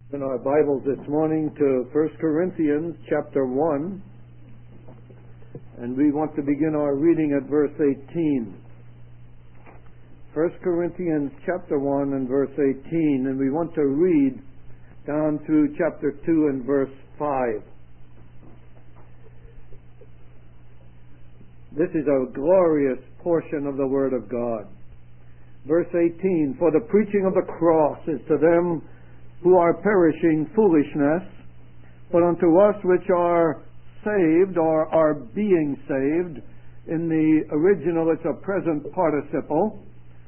In our Bibles this morning to 1 Corinthians chapter 1, and we want to begin our reading at verse 18. 1 Corinthians chapter 1 and verse 18, and we want to read down through chapter 2 and verse 5. This is a glorious portion of the Word of God. Verse 18, for the preaching of the cross is to them who are perishing foolishness, but unto us which are saved or are being saved, in the original it's a present participle,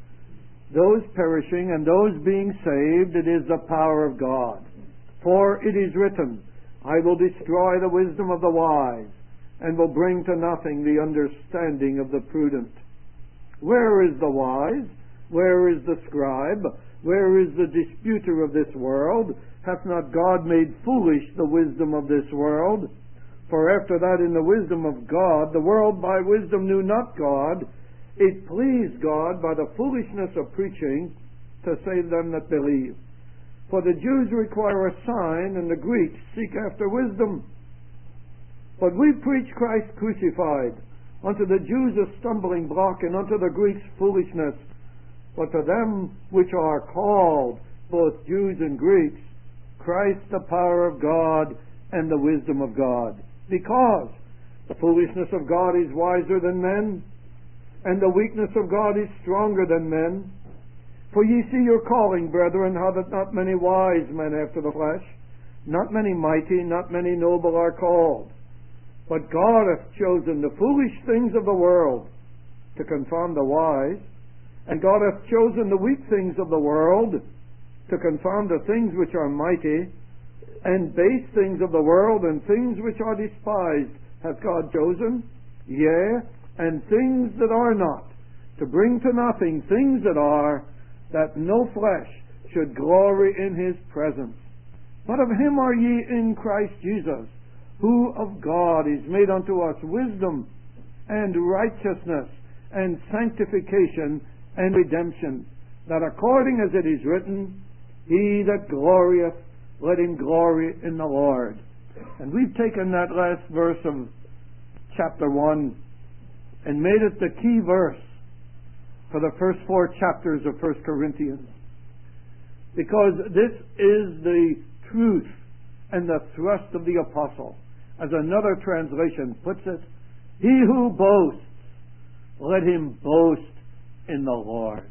those perishing and those being saved, it is the power of God. For it is written, I will destroy the wisdom of the wise, and will bring to nothing the understanding of the prudent. Where is the wise? Where is the scribe? Where is the disputer of this world? Hath not God made foolish the wisdom of this world? For after that in the wisdom of God, the world by wisdom knew not God. It pleased God by the foolishness of preaching to save them that believe. For the Jews require a sign, and the Greeks seek after wisdom. But we preach Christ crucified, unto the Jews a stumbling block, and unto the Greeks foolishness. But to them which are called, both Jews and Greeks, Christ the power of God and the wisdom of God. Because the foolishness of God is wiser than men, and the weakness of God is stronger than men. For ye see your calling, brethren, how that not many wise men after the flesh, not many mighty, not many noble are called. But God hath chosen the foolish things of the world to confound the wise, and God hath chosen the weak things of the world to confound the things which are mighty, and base things of the world and things which are despised hath God chosen, yea, and things that are not, to bring to nothing things that are, that no flesh should glory in his presence. But of him are ye in Christ Jesus, who of God is made unto us wisdom and righteousness and sanctification and redemption, that according as it is written, he that glorieth, let him glory in the Lord. And we've taken that last verse of chapter 1 and made it the key verse for the first 4 chapters of 1 Corinthians. Because this is the truth and the thrust of the apostle. As another translation puts it, he who boasts, let him boast in the Lord.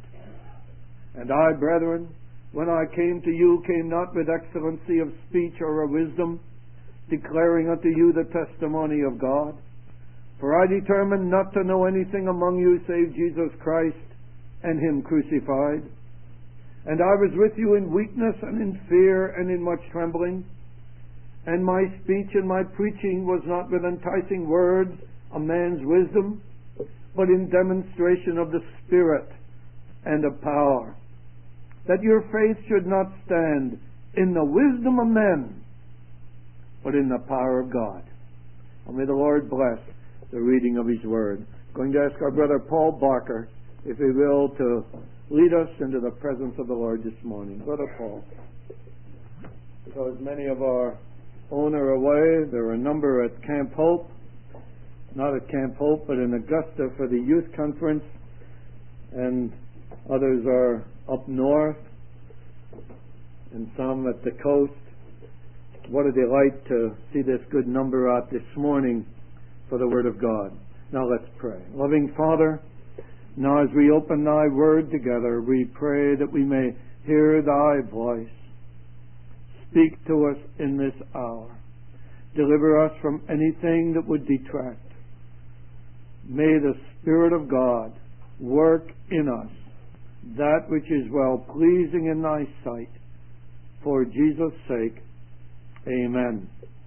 And I, brethren, when I came to you, came not with excellency of speech or of wisdom, declaring unto you the testimony of God. For I determined not to know anything among you save Jesus Christ and him crucified. And I was with you in weakness and in fear and in much trembling. And my speech and my preaching was not with enticing words of man's wisdom, but in demonstration of the Spirit and of power, that your faith should not stand in the wisdom of men, but in the power of God. And may the Lord bless the reading of his word. I'm going to ask our brother Paul Barker, if he will, to lead us into the presence of the Lord this morning. Brother Paul. Because many of our own are away, there are a number at Camp Hope, not at Camp Hope, but in Augusta for the youth conference, and others are up north, and some at the coast. What a delight to see this good number out this morning for the Word of God. Now let's pray. Loving Father, now as we open Thy Word together, we pray that we may hear Thy voice. Speak to us in this hour. Deliver us from anything that would detract. May the Spirit of God work in us that which is well-pleasing in Thy sight. For Jesus' sake, amen.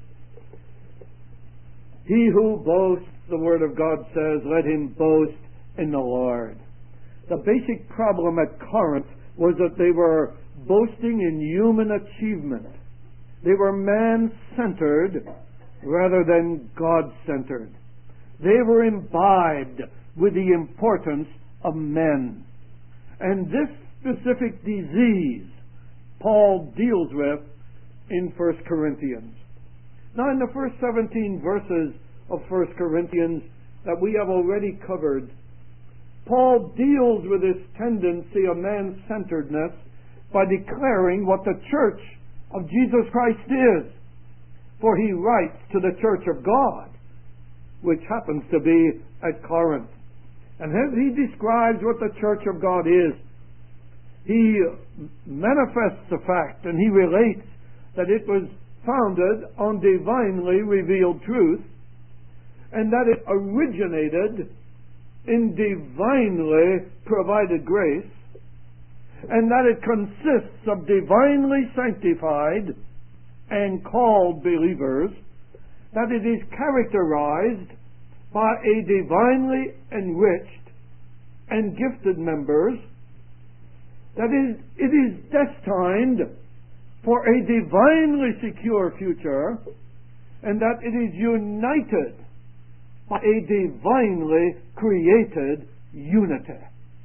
He who boasts, the Word of God says, let him boast in the Lord. The basic problem at Corinth was that they were boasting in human achievement. They were man-centered rather than God-centered. They were imbibed with the importance of men. And this specific disease Paul deals with in 1 Corinthians. Now, in the first 17 verses of 1 Corinthians that we have already covered, Paul deals with this tendency of man-centeredness by declaring what the church of Jesus Christ is. For he writes to the church of God, which happens to be at Corinth. And as he describes what the church of God is, he manifests the fact and he relates that it was founded on divinely revealed truth, and that it originated in divinely provided grace, and that it consists of divinely sanctified and called believers, that it is characterized by a divinely enriched and gifted members, that it is destined for a divinely secure future, and that it is united by a divinely created unity.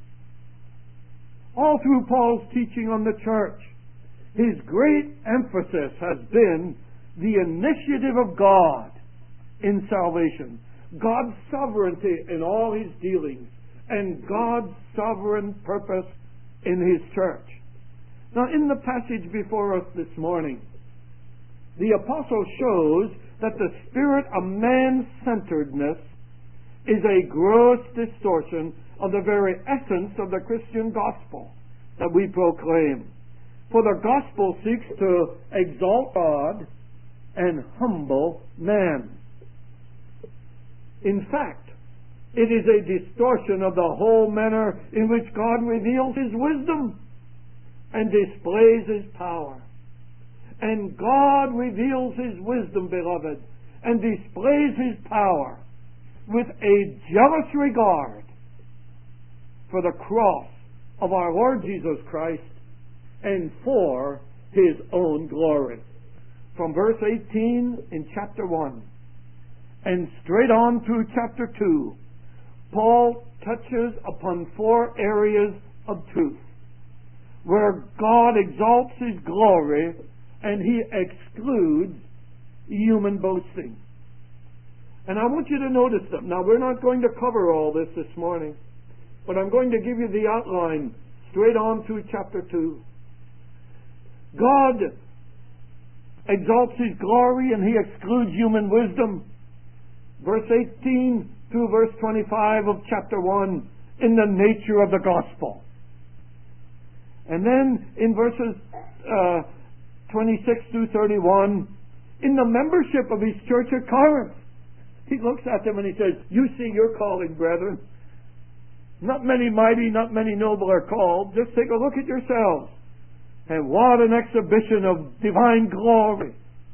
All through Paul's teaching on the church, his great emphasis has been the initiative of God in salvation, God's sovereignty in all his dealings, and God's sovereign purpose in his church. Now, in the passage before us this morning, the apostle shows that the spirit of man-centeredness is a gross distortion of the very essence of the Christian gospel that we proclaim. For the gospel seeks to exalt God and humble man. In fact, it is a distortion of the whole manner in which God reveals his wisdom and displays his power. And God reveals his wisdom, beloved, and displays his power with a jealous regard for the cross of our Lord Jesus Christ and for his own glory. From verse 18 in chapter 1 and straight on through chapter 2, Paul touches upon 4 areas of truth where God exalts his glory and he excludes human boasting. And I want you to notice them. Now, we're not going to cover all this morning, but I'm going to give you the outline straight on through chapter 2. God exalts his glory and he excludes human wisdom. Verse 18 through verse 25 of chapter 1, in the nature of the gospel. And then in verses 26 through 31, in the membership of his church at Corinth. He looks at them and he says, you see your calling, brethren. Not many mighty, not many noble are called. Just take a look at yourselves. And what an exhibition of divine glory.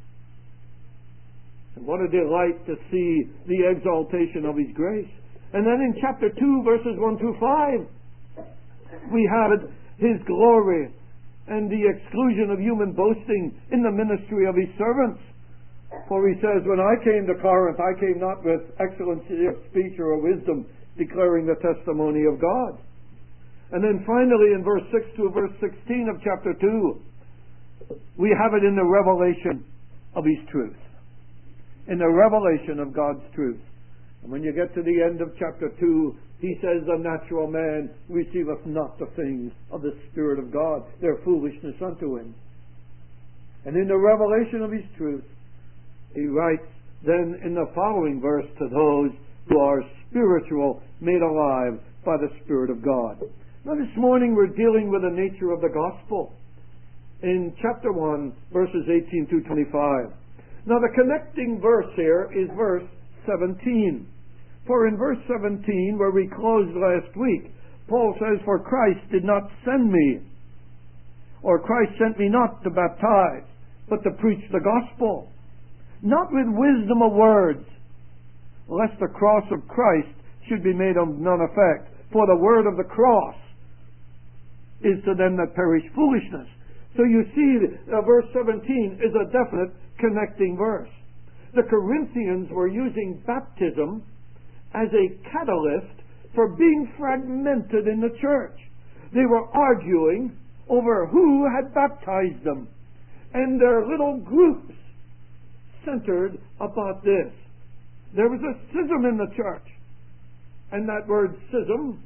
And what a delight to see the exaltation of his grace. And then in chapter 2, verses 1 through 5, we have his glory and the exclusion of human boasting in the ministry of his servants. For he says, when I came to Corinth, I came not with excellency of speech or of wisdom, declaring the testimony of God. And then finally in verse 6 to verse 16 of chapter 2, we have it in the revelation of his truth. In the revelation of God's truth. And when you get to the end of chapter 2, he says, the natural man receiveth not the things of the Spirit of God. They're foolishness unto him. And in the revelation of his truth, he writes then in the following verse to those who are spiritual, made alive by the Spirit of God. Now this morning we're dealing with the nature of the gospel in chapter 1, verses 18 to 25. Now the connecting verse here is verse 17. For in verse 17, where we closed last week, Paul says, for Christ did not send me, or Christ sent me not to baptize, but to preach the gospel, not with wisdom of words, lest the cross of Christ should be made of none effect. For the word of the cross is to them that perish foolishness. So you see, verse 17 is a definite connecting verse. The Corinthians were using baptism as a catalyst for being fragmented in the church. They were arguing over who had baptized them. And there are little groups centered about this. There was a schism in the church. And that word schism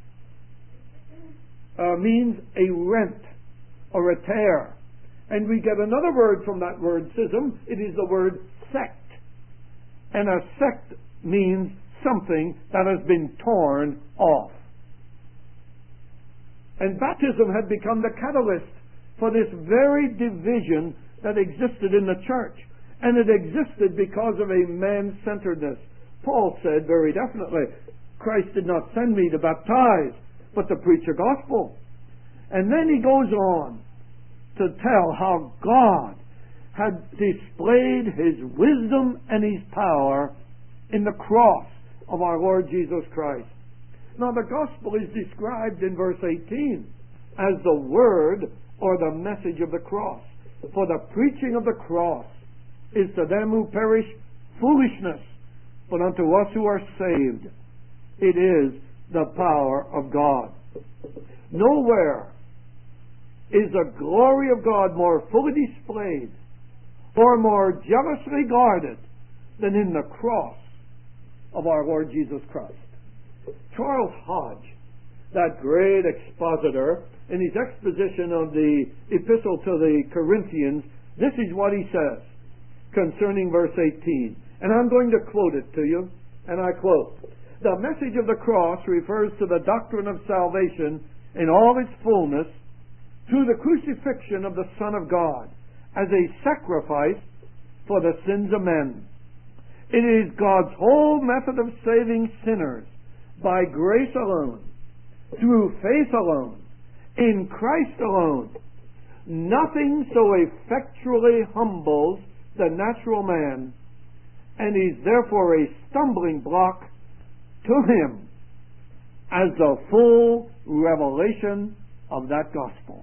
means a rent or a tear. And we get another word from that word schism. It is the word sect. And a sect means something that has been torn off. And baptism had become the catalyst for this very division that existed in the church. And it existed because of a man-centeredness. Paul said very definitely, Christ did not send me to baptize, but to preach a gospel. And then he goes on to tell how God had displayed His wisdom and His power in the cross of our Lord Jesus Christ. Now the gospel is described in verse 18 as the word or the message of the cross. For the preaching of the cross is to them who perish foolishness, but unto us who are saved it is the power of God. Nowhere is the glory of God more fully displayed or more jealously guarded than in the cross of our Lord Jesus Christ. Charles Hodge, that great expositor, in his exposition of the epistle to the Corinthians, this is what he says concerning verse 18. And I'm going to quote it to you, and I quote, "The message of the cross refers to the doctrine of salvation in all its fullness through the crucifixion of the Son of God as a sacrifice for the sins of men. It is God's whole method of saving sinners by grace alone, through faith alone, in Christ alone. Nothing so effectually humbles the natural man, and is therefore a stumbling block to him as the full revelation of that gospel."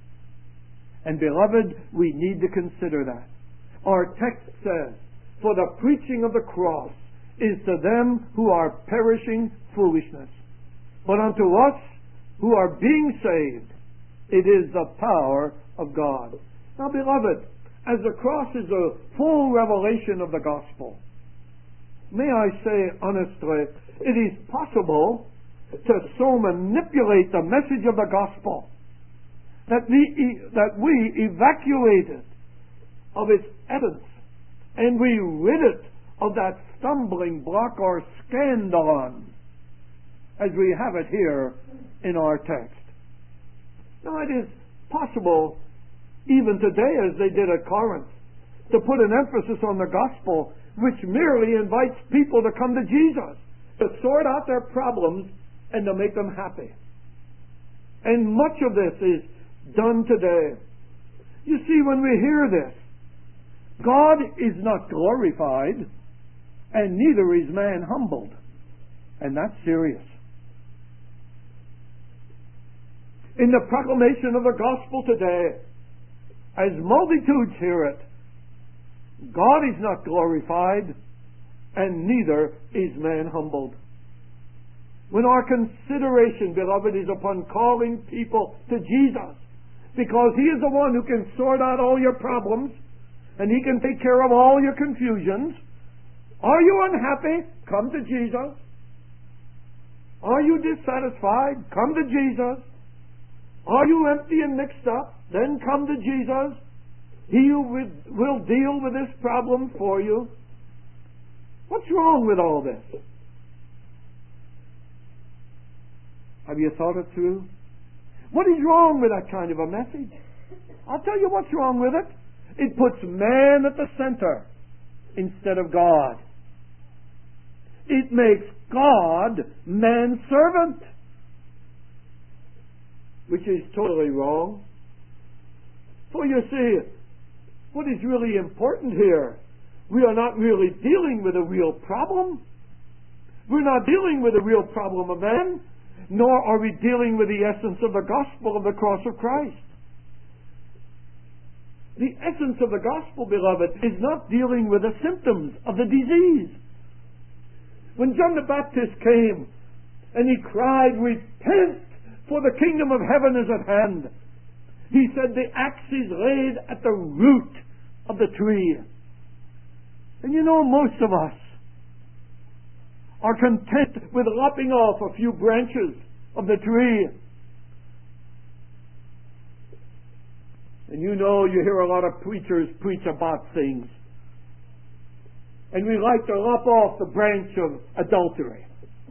And beloved, we need to consider that. Our text says, "For the preaching of the cross is to them who are perishing foolishness, but unto us who are being saved it is the power of God." Now beloved, as the cross is a full revelation of the gospel, may I say honestly, it is possible to so manipulate the message of the gospel that we evacuate it of its essence, and we rid it of that stumbling block or scandalon, as we have it here in our text. Now it is possible, even today as they did at Corinth, to put an emphasis on the gospel which merely invites people to come to Jesus, to sort out their problems and to make them happy. And much of this is done today. You see, when we hear this, God is not glorified, and neither is man humbled. And that's serious. In the proclamation of the gospel today, as multitudes hear it, God is not glorified, and neither is man humbled. When our consideration, beloved, is upon calling people to Jesus, because He is the one who can sort out all your problems, and He can take care of all your confusions. Are you unhappy? Come to Jesus. Are you dissatisfied? Come to Jesus. Are you empty and mixed up? Then come to Jesus. He will deal with this problem for you. What's wrong with all this? Have you thought it through? What is wrong with that kind of a message? I'll tell you what's wrong with it. It puts man at the center instead of God. It makes God man's servant, which is totally wrong. For you see, what is really important here, we are not really dealing with a real problem. We're not dealing with a real problem of man, nor are we dealing with the essence of the gospel of the cross of Christ. The essence of the gospel, beloved, is not dealing with the symptoms of the disease. When John the Baptist came and he cried, "Repent, for the kingdom of heaven is at hand," He said the axe is laid at the root of the tree. And you know, most of us are content with lopping off a few branches of the tree. And you know, you hear a lot of preachers preach about things. And we like to lop off the branch of adultery.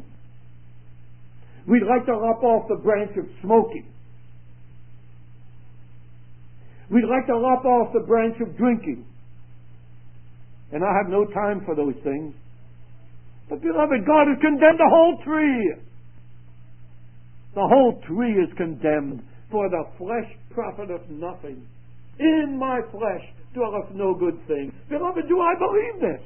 We'd like to lop off the branch of smoking. We'd like to lop off the branch of drinking. And I have no time for those things. But beloved, God has condemned the whole tree. The whole tree is condemned. For the flesh profiteth nothing. In my flesh dwelleth no good thing. Beloved, do I believe this?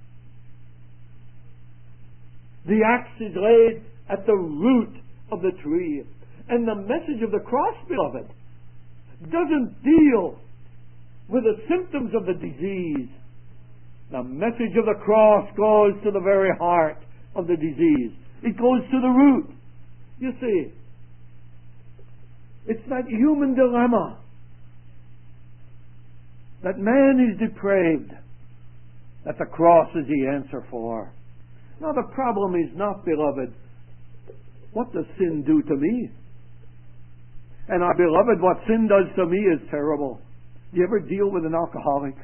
The axe is laid at the root of the tree. And the message of the cross, beloved, doesn't deal with the symptoms of the disease. The message of the cross goes to the very heart of the disease. It goes to the root. You see, it's that human dilemma that man is depraved, that the cross is the answer for. Now the problem is not, beloved, what does sin do to me? And our beloved, what sin does to me is terrible. Do you ever deal with an alcoholic?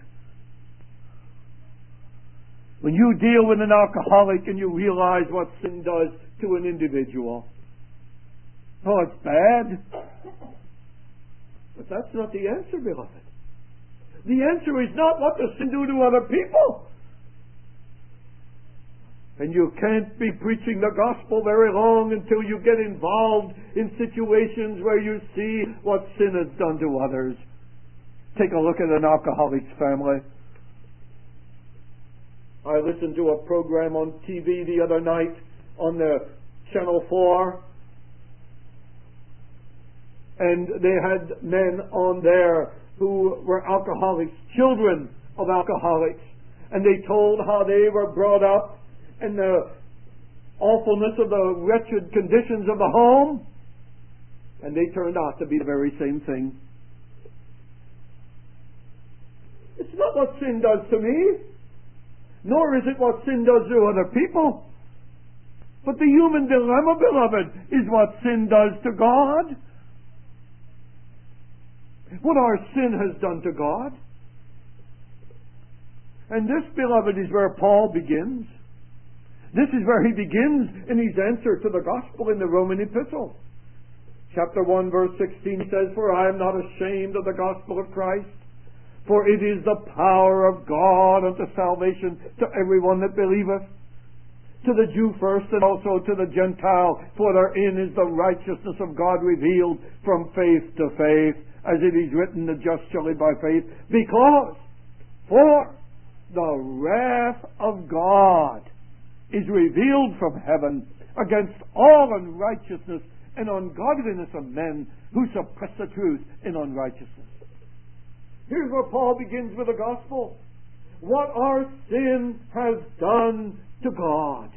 When you deal with an alcoholic and you realize what sin does to an individual, oh, it's bad. But that's not the answer, beloved. The answer is not what does sin do to other people. And you can't be preaching the gospel very long until you get involved in situations where you see what sin has done to others. Take a look at an alcoholic's family. I listened to a program on TV the other night on the Channel 4. And they had men on there who were alcoholics, children of alcoholics. And they told how they were brought up and the awfulness of the wretched conditions of the home. And they turned out to be the very same thing. It's not what sin does to me, nor is it what sin does to other people. But the human dilemma, beloved, is what sin does to God. What our sin has done to God. And this, beloved, is where Paul begins. This is where he begins in his answer to the gospel in the Roman epistle. Chapter 1, verse 16 says, "For I am not ashamed of the gospel of Christ, for it is the power of God unto salvation to everyone that believeth, to the Jew first and also to the Gentile, for therein is the righteousness of God revealed from faith to faith, as it is written, the just shall live by faith, because for the wrath of God is revealed from heaven against all unrighteousness and ungodliness of men who suppress the truth in unrighteousness." Here's where Paul begins with the gospel. What our sin has done to God.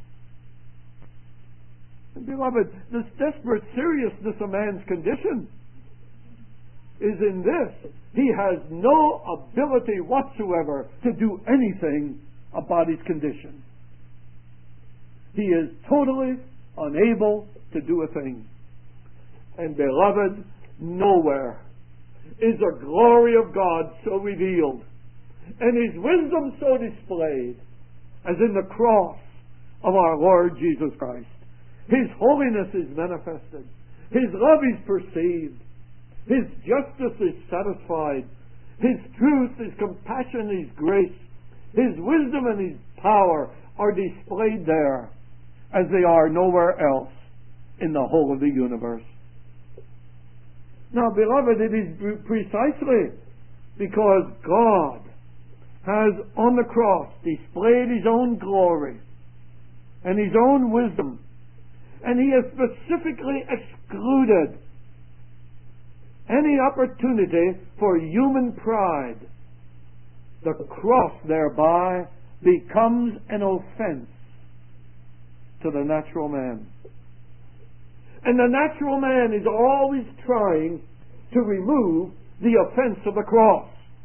And beloved, this desperate seriousness of man's condition is in this. He has no ability whatsoever to do anything about his condition. He is totally unable to do a thing. And beloved, nowhere is the glory of God so revealed and His wisdom so displayed as in the cross of our Lord Jesus Christ. His holiness is manifested. His love is perceived. His justice is satisfied. His truth, His compassion, His grace, His wisdom and His power are displayed there as they are nowhere else in the whole of the universe. Now, beloved, it is precisely because God has on the cross displayed His own glory and His own wisdom, and He has specifically excluded any opportunity for human pride. The cross thereby becomes an offense to the natural man. And the natural man is always trying to remove the offense of the cross.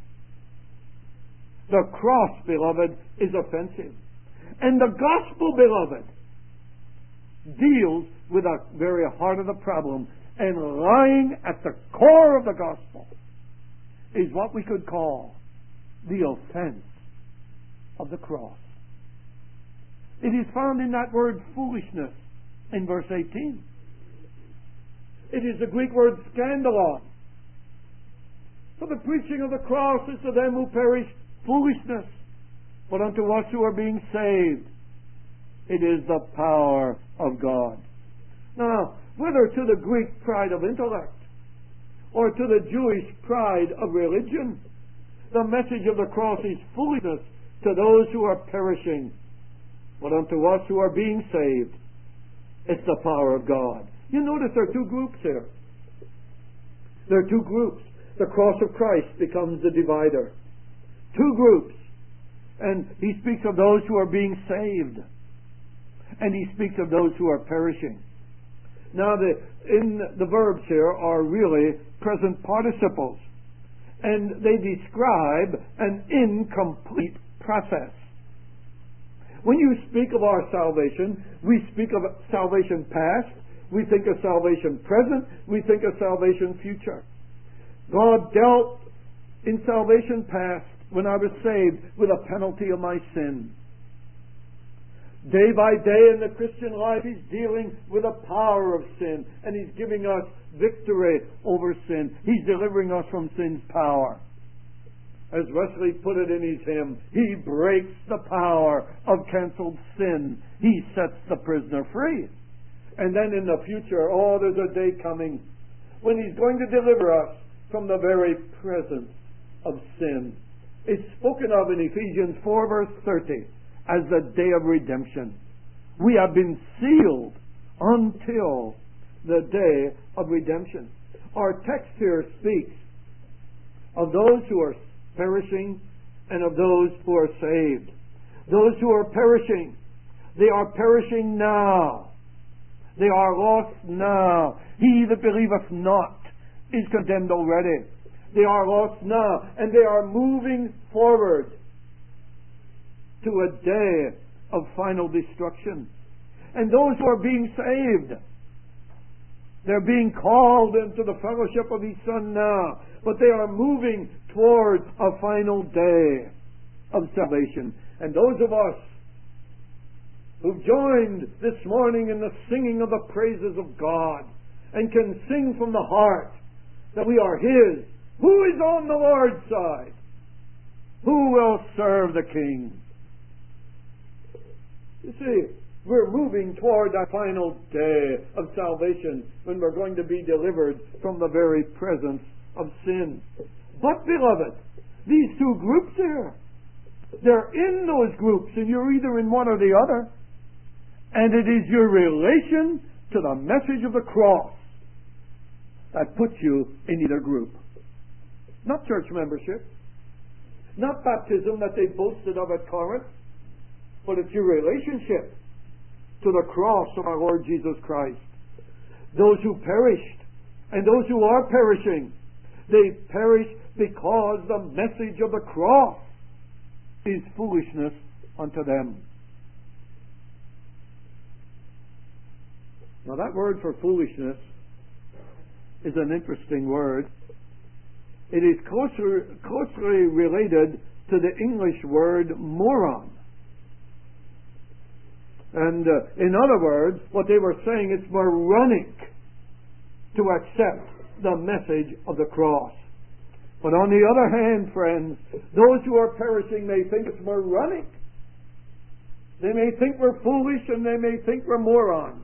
The cross, beloved, is offensive. And the gospel, beloved, deals with the very heart of the problem. And lying at the core of the gospel is what we could call the offense of the cross. It is found in that word foolishness in verse 18. It is the Greek word scandalon. For the preaching of the cross is to them who perish foolishness, but unto us who are being saved, it is the power of God. Now, whether to the Greek pride of intellect or to the Jewish pride of religion, the message of the cross is foolishness to those who are perishing, but unto us who are being saved, it's the power of God. You notice there are two groups here. There are two groups. The cross of Christ becomes the divider. Two groups. And he speaks of those who are being saved. And he speaks of those who are perishing. Now, the verbs here are really present participles. And they describe an incomplete process. When you speak of our salvation, we speak of salvation past, we think of salvation present, we think of salvation future. God dealt in salvation past, when I was saved, with a penalty of my sin. Day by day in the Christian life, He's dealing with the power of sin, and He's giving us victory over sin. He's delivering us from sin's power. As Wesley put it in his hymn, He breaks the power of cancelled sin. He sets the prisoner free. And then in the future, there's a day coming when He's going to deliver us from the very presence of sin. It's spoken of in Ephesians 4 verse 30 as the day of redemption. We have been sealed until the day of redemption. Our text here speaks of those who are perishing and of those who are saved. Those who are perishing, they are perishing now. They are lost now. He that believeth not is condemned already. They are lost now, and they are moving forward to a day of final destruction. And those who are being saved, they're being called into the fellowship of His Son now, but they are moving toward a final day of salvation. And those of us who've joined this morning in the singing of the praises of God and can sing from the heart that we are His, who is on the Lord's side? Who will serve the King? You see, we're moving toward that final day of salvation when we're going to be delivered from the very presence of sin. But, beloved, these two groups here, they're in those groups, and you're either in one or the other. And it is your relation to the message of the cross that puts you in either group. Not church membership, not baptism that they boasted of at Corinth, but it's your relationship to the cross of our Lord Jesus Christ. Those who perished and those who are perishing, they perish because the message of the cross is foolishness unto them. Now that word for foolishness is an interesting word. It is closely related to the English word moron. And in other words, what they were saying, it's moronic to accept the message of the cross. But on the other hand, friends, those who are perishing may think it's moronic. They may think we're foolish, and they may think we're morons,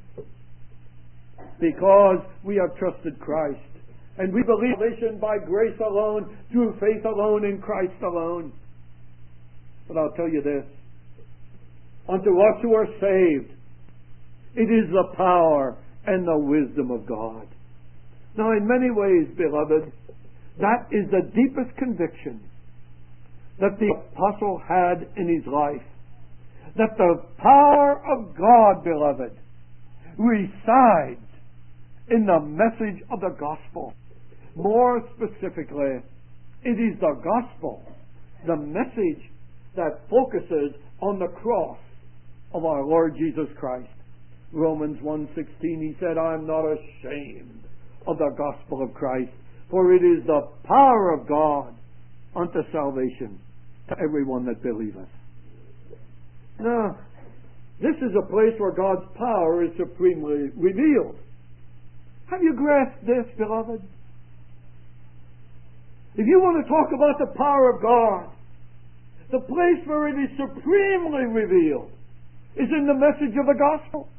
because we have trusted Christ. And we believe salvation by grace alone, through faith alone, in Christ alone. But I'll tell you this. Unto us who are saved, it is the power and the wisdom of God. Now, in many ways, beloved, that is the deepest conviction that the apostle had in his life. That the power of God, beloved, resides in the message of the gospel. More specifically, it is the gospel, the message that focuses on the cross of our Lord Jesus Christ. Romans 1:16, he said, I am not ashamed of the gospel of Christ, for it is the power of God unto salvation to everyone that believeth. Now, this is a place where God's power is supremely revealed. Have you grasped this, beloved? If you want to talk about the power of God, the place where it is supremely revealed is in the message of the gospel.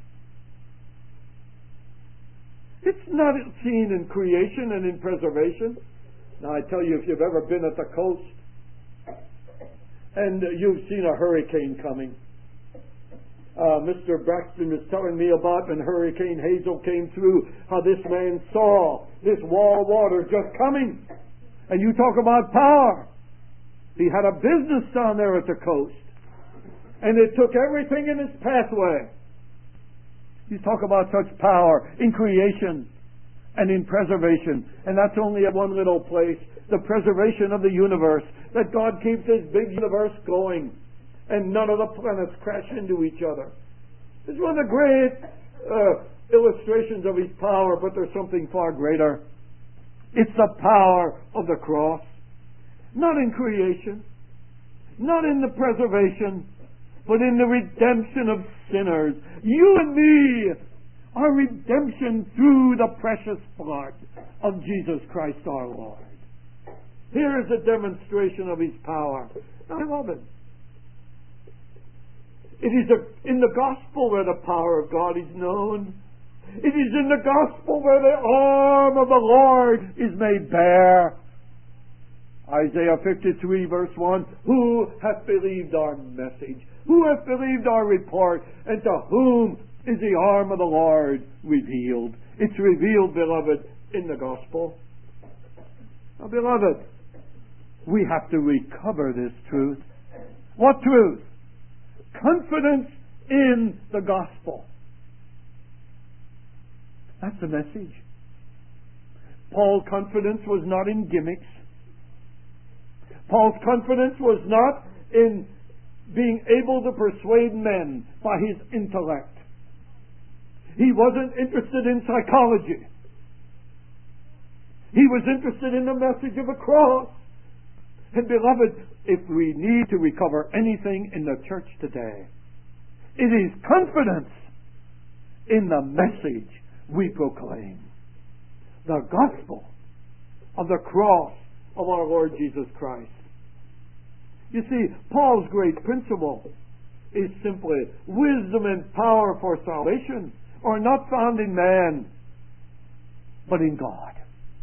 It's not seen in creation and in preservation. Now, I tell you, if you've ever been at the coast and you've seen a hurricane coming, Mr. Braxton was telling me about when Hurricane Hazel came through, how this man saw this wall of water just coming. And you talk about power. He had a business down there at the coast, and it took everything in its pathway. You talk about such power in creation and in preservation, and that's only at one little place, the preservation of the universe, that God keeps this big universe going, and none of the planets crash into each other. It's one of the great illustrations of His power, but there's something far greater. It's the power of the cross. Not in creation, not in the preservation, but in the redemption of sinners. You and me are redemption through the precious blood of Jesus Christ our Lord. Here is a demonstration of His power. Now, beloved, it is in the gospel where the power of God is known. It is in the gospel where the arm of the Lord is made bare. Isaiah 53 verse 1, who hath believed our message? Who hath believed our report? And to whom is the arm of the Lord revealed? It's revealed, beloved, in the gospel. Now, beloved, we have to recover this truth. What truth? Confidence in the gospel. That's the message. Paul's confidence was not in gimmicks. Paul's confidence was not in being able to persuade men by his intellect. He wasn't interested in psychology. He was interested in the message of the cross. And beloved, if we need to recover anything in the church today, it is confidence in the message we proclaim. The gospel of the cross of our Lord Jesus Christ. You see, Paul's great principle is simply wisdom and power for salvation are not found in man, but in God.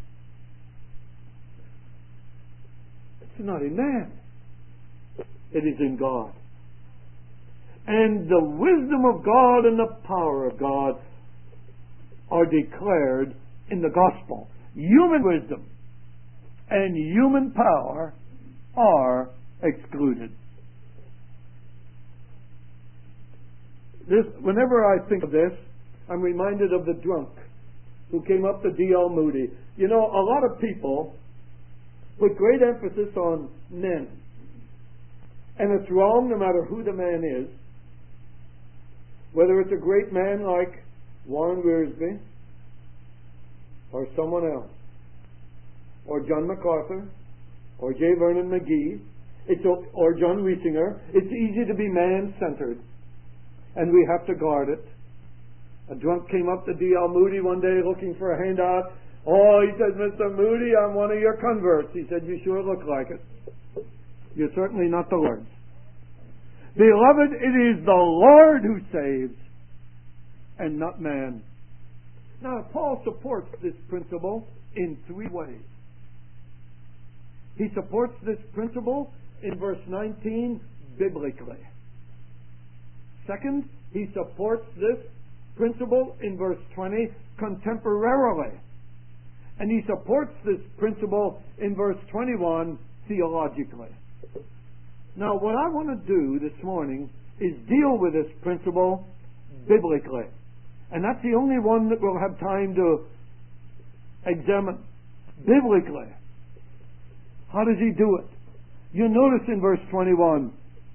It's not in man. It is in God. And the wisdom of God and the power of God are declared in the gospel. Human wisdom and human power are excluded. Whenever I think of this, I'm reminded of the drunk who came up to D.L. Moody. You know, a lot of people put great emphasis on men. And it's wrong no matter who the man is. Whether it's a great man like Warren Wiersbe, or someone else, or John MacArthur, or J. Vernon McGee, or John Wiesinger. It's easy to be man-centered, and we have to guard it. A drunk came up to D.L. Moody one day looking for a handout. Oh, he said, Mr. Moody, I'm one of your converts. He said, you sure look like it. You're certainly not the Lord's. Beloved, it is the Lord who saves, and not man. Now, Paul supports this principle in three ways. He supports this principle in verse 19 biblically. Second, he supports this principle in verse 20 contemporarily. And he supports this principle in verse 21 theologically. Now, what I want to do this morning is deal with this principle biblically. And that's the only one that we'll have time to examine. biblically. How does he do it? You notice in verse 21,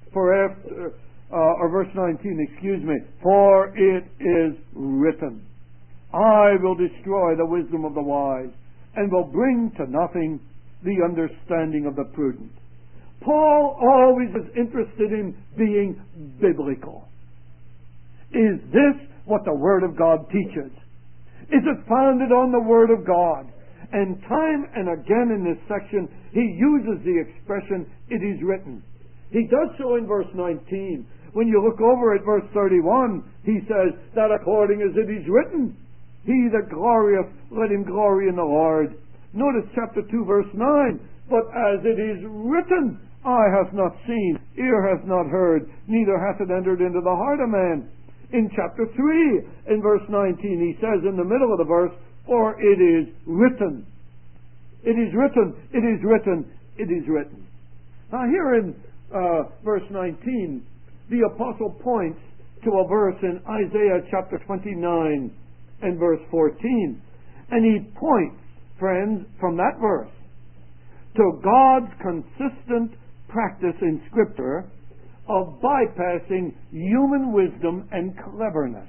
or verse 19, for it is written, I will destroy the wisdom of the wise, and will bring to nothing the understanding of the prudent. Paul always is interested in being biblical. Is this what the Word of God teaches? Is it founded on the Word of God? And time and again in this section, he uses the expression, it is written. He does so in verse 19. When you look over at verse 31, he says that according as it is written, he that glorieth, let him glory in the Lord. Notice chapter 2, verse 9. But as it is written, eye hath not seen, ear hath not heard, neither hath it entered into the heart of man. In chapter 3, in verse 19, he says in the middle of the verse, for it is written. It is written, it is written, it is written. Now here in verse 19, the apostle points to a verse in Isaiah chapter 29 and verse 14. And he points, friends, from that verse to God's consistent practice in Scripture of bypassing human wisdom and cleverness.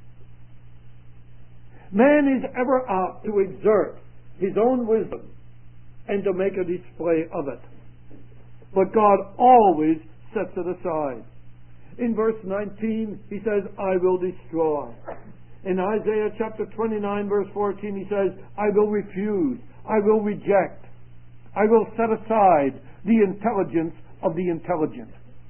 Man is ever out to exert his own wisdom and to make a display of it. But God always sets it aside. In verse 19, he says, I will destroy. In Isaiah chapter 29, verse 14, he says, I will refuse, I will reject, I will set aside the intelligence of the intelligent.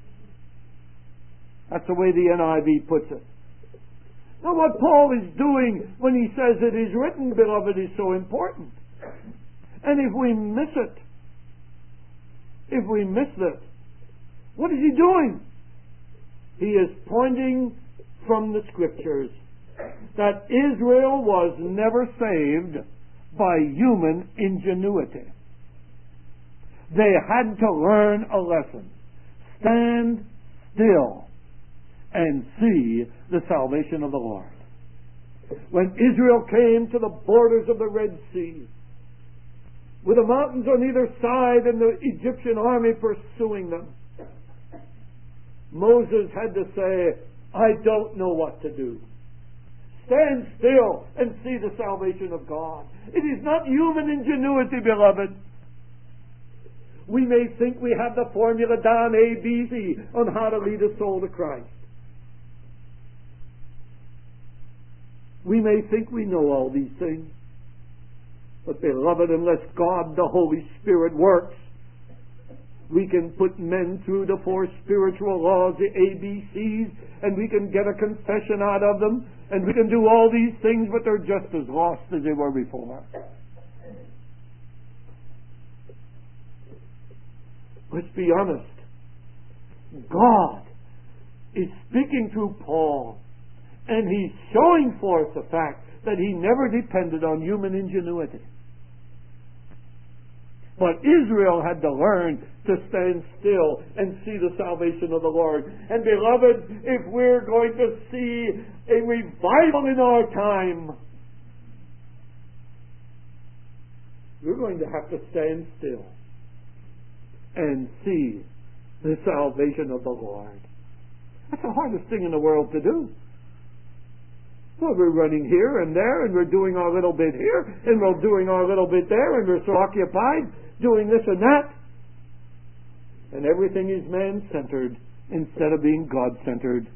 That's the way the NIV puts it. Now what Paul is doing when he says it is written, beloved, is so important. And if we miss it, if we miss this, what is he doing? He is pointing from the Scriptures that Israel was never saved by human ingenuity. They had to learn a lesson. Stand still and see the salvation of the Lord. When Israel came to the borders of the Red Sea, with the mountains on either side and the Egyptian army pursuing them, Moses had to say, I don't know what to do. Stand still and see the salvation of God. It is not human ingenuity, beloved. We may think we have the formula down A, B, C on how to lead a soul to Christ. We may think we know all these things. But beloved, unless God the Holy Spirit works, we can put men through the four spiritual laws, the ABCs, and we can get a confession out of them, and we can do all these things, but they're just as lost as they were before. Let's be honest. God is speaking through Paul, and he's showing forth the fact that he never depended on human ingenuity. But Israel had to learn to stand still and see the salvation of the Lord. And beloved, if we're going to see a revival in our time, we're going to have to stand still and see the salvation of the Lord. That's the hardest thing in the world to do. Well, we're running here and there, and we're doing our little bit here, and we're doing our little bit there, and we're so occupied doing this and that. And everything is man-centered instead of being God-centered.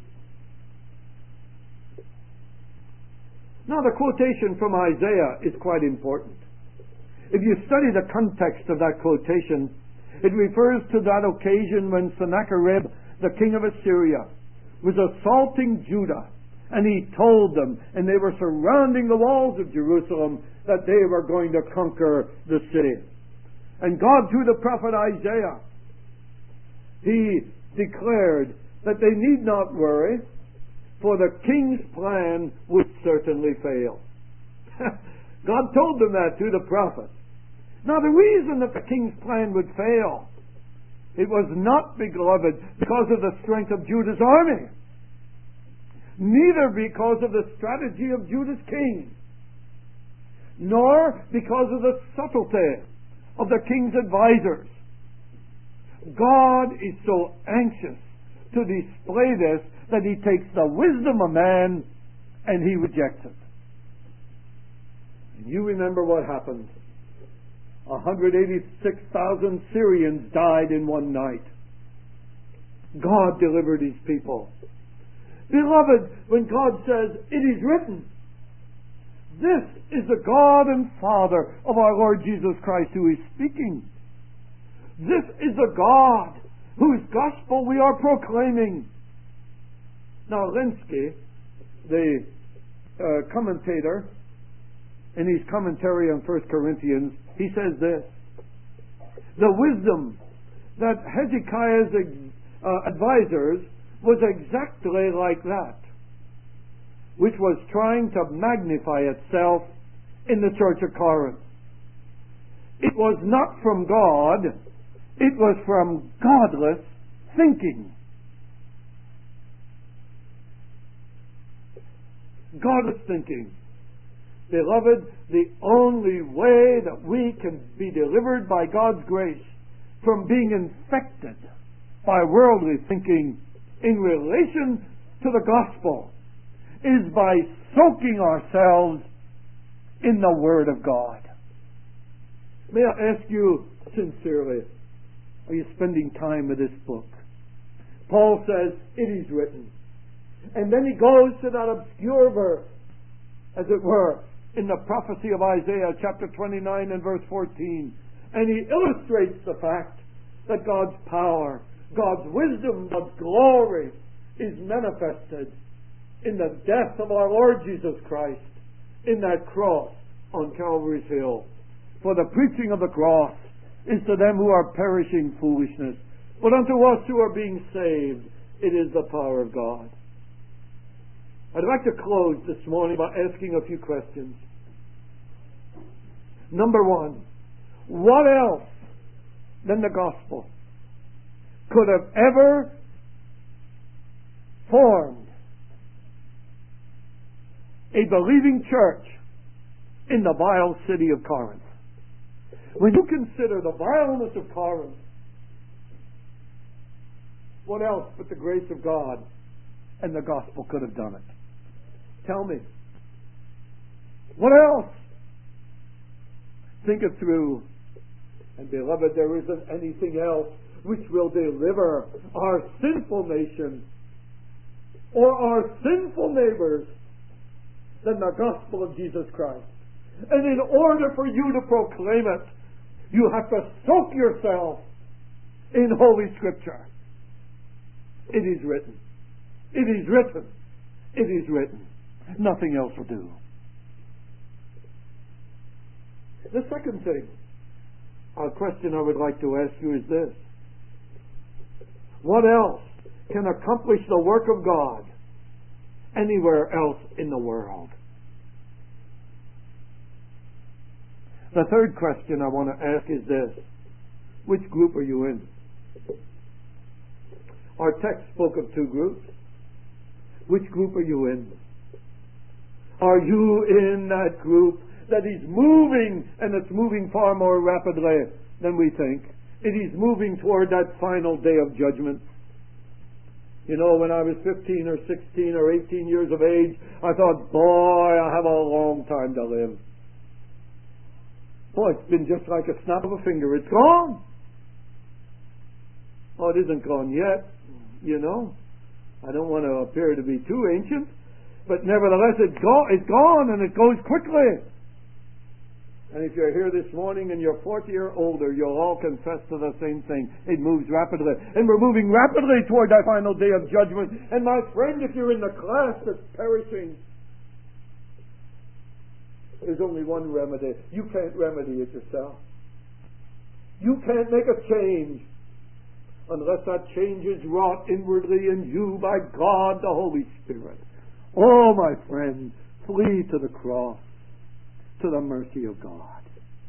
Now, the quotation from Isaiah is quite important. If you study the context of that quotation, it refers to that occasion when Sennacherib, the king of Assyria, was assaulting Judah. And he told them, and they were surrounding the walls of Jerusalem, that they were going to conquer the city. And God, through the prophet Isaiah, he declared that they need not worry, for the king's plan would certainly fail. God told them that through the prophet. Now, the reason that the king's plan would fail, it was not, beloved, because of the strength of Judah's army, neither because of the strategy of Judah's king. nor because of the subtlety of the king's advisors. God is so anxious to display this that he takes the wisdom of man and he rejects it. And you remember what happened. 186,000 Syrians died in one night. God delivered his people. Beloved, when God says, "It is written," this is the God and Father of our Lord Jesus Christ who is speaking. This is the God whose gospel we are proclaiming. Now, Lenski, the commentator, in his commentary on 1 Corinthians, he says this: the wisdom that Hezekiah's advisors was exactly like that, which was trying to magnify itself in the church of Corinth. It was not from God, it was from godless thinking. Godless thinking. Beloved, the only way that we can be delivered by God's grace from being infected by worldly thinking in relation to the gospel is by soaking ourselves in the Word of God. May I ask you sincerely, are you spending time with this book? Paul says, "It is written." And then he goes to that obscure verse, as it were, in the prophecy of Isaiah chapter 29 and verse 14. And he illustrates the fact that God's power, God's wisdom, God's glory is manifested in the death of our Lord Jesus Christ in that cross on Calvary's Hill. For the preaching of the cross is to them who are perishing foolishness, but unto us who are being saved it is the power of God. I'd like to close this morning by asking a few questions. Number one, what else than the gospel could have ever formed a believing church in the vile city of Corinth? When you consider the vileness of Corinth, what else but the grace of God and the gospel could have done it? Tell me. What else? Think it through. And beloved, there isn't anything else which will deliver our sinful nation or our sinful neighbors than the gospel of Jesus Christ. And in order for you to proclaim it, you have to soak yourself in Holy Scripture. It is written. It is written. It is written. Nothing else will do. The second thing, a question I would like to ask you is this: what else can accomplish the work of God anywhere else in the world? The third question I want to ask is this: which group are you in? Our text spoke of two groups. Which group are you in? Are you in that group that is moving, and it's moving far more rapidly than we think? It is moving toward that final day of judgment. You know, when I was 15 or 16 or 18 years of age, I thought, boy, I have a long time to live. Boy, it's been just like a snap of a finger. It's gone. Oh, it isn't gone yet, you know. I don't want to appear to be too ancient, but nevertheless, it's gone, and it goes quickly. And if you're here this morning and you're 40 or older, you'll all confess to the same thing. It moves rapidly. And we're moving rapidly toward that final day of judgment. And my friend, if you're in the class that's perishing, there's only one remedy. You can't remedy it yourself. You can't make a change unless that change is wrought inwardly in you by God the Holy Spirit. Oh, my friend, flee to the cross, to the mercy of God.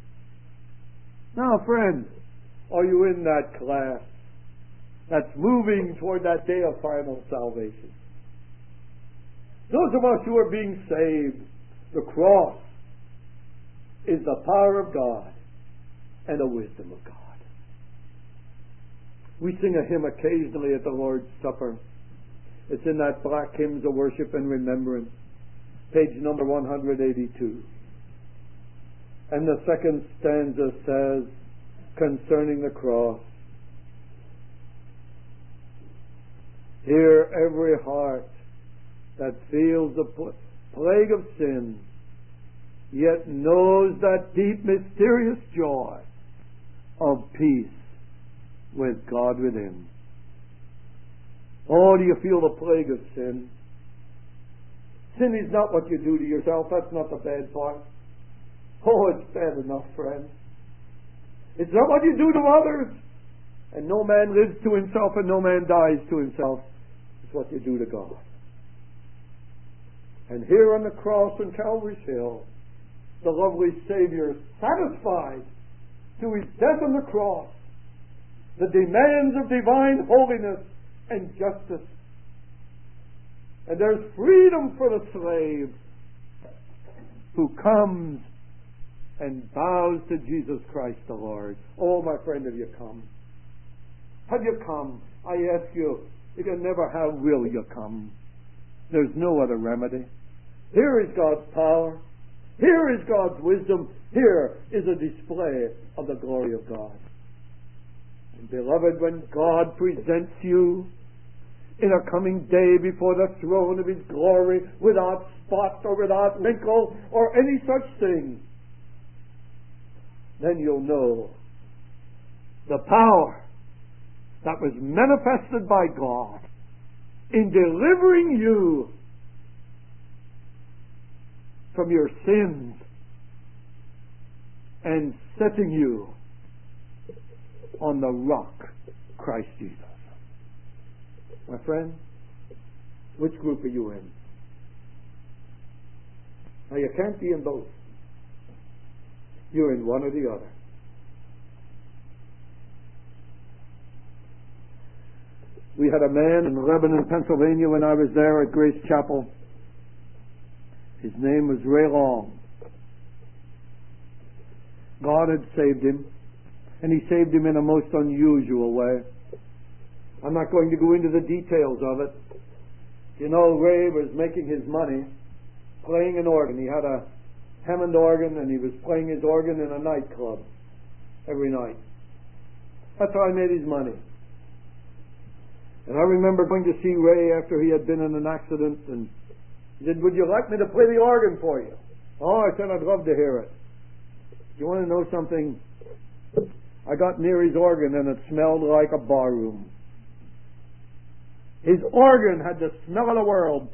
Now, friend, are you in that class that's moving toward that day of final salvation? Those of us who are being saved, the cross is the power of God and the wisdom of God. We sing a hymn occasionally at the Lord's Supper. It's in that black Hymns of Worship and Remembrance, page number 182. And the second stanza says, concerning the cross, hear every heart that feels the plague of sin, yet knows that deep mysterious joy of peace with God within. Oh, do you feel the plague of sin? Sin is not what you do to yourself. That's not the bad part. Oh, it's bad enough, friend. It's not what you do to others. And no man lives to himself and no man dies to himself. It's what you do to God. And here on the cross on Calvary's Hill, the lovely Savior satisfied to his death on the cross the demands of divine holiness and justice. And there's freedom for the slave who comes and bows to Jesus Christ the Lord. Oh, my friend, have you come? Have you come? I ask you, if you never have, will you come? There's no other remedy. Here is God's power. Here is God's wisdom. Here is a display of the glory of God. And beloved, when God presents you in a coming day before the throne of His glory, without spot or without wrinkle or any such thing, then you'll know the power that was manifested by God in delivering you from your sins and setting you on the rock, Christ Jesus. My friend, which group are you in? Now, you can't be in both. You're in one or the other. We had a man in Lebanon, Pennsylvania, when I was there at Grace Chapel. His name was Ray Long. God had saved him, and He saved him in a most unusual way. I'm not going to go into the details of it. You know, Ray was making his money playing an organ. He had a Hammond organ, and he was playing his organ in a nightclub every night. That's how he made his money. And I remember going to see Ray after he had been in an accident, and he said, "Would you like me to play the organ for you?" Oh, I said, "I'd love to hear it." You want to know something? I got near his organ and it smelled like a barroom. His organ had the smell of the world